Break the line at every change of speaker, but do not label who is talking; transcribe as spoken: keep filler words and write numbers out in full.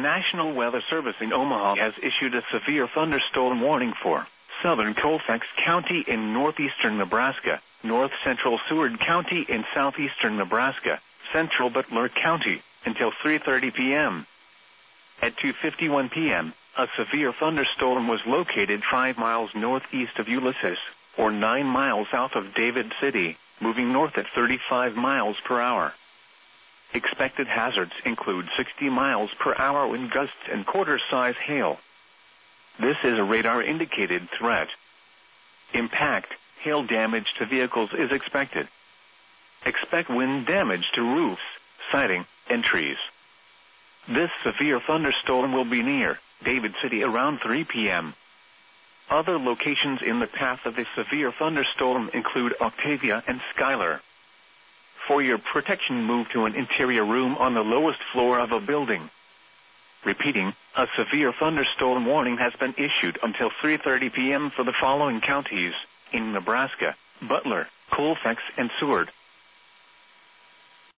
National Weather Service in Omaha has issued a severe thunderstorm warning for southern Colfax County in northeastern Nebraska, north central Seward County in southeastern Nebraska, central Butler County, until three thirty p.m. At two fifty-one p.m., a severe thunderstorm was located five miles northeast of Ulysses, or nine miles south of David City, moving north at thirty-five miles per hour. Expected hazards include sixty miles per hour wind gusts and quarter-size hail. This is a radar-indicated threat. Impact, hail damage to vehicles is expected. Expect wind damage to roofs, siding, and trees. This severe thunderstorm will be near David City around three p.m. Other locations in the path of this severe thunderstorm include Octavia and Schuyler. For your protection, move to an interior room on the lowest floor of a building. Repeating, a severe thunderstorm warning has been issued until three thirty p.m. for the following counties in Nebraska: Butler, Colfax, and Seward.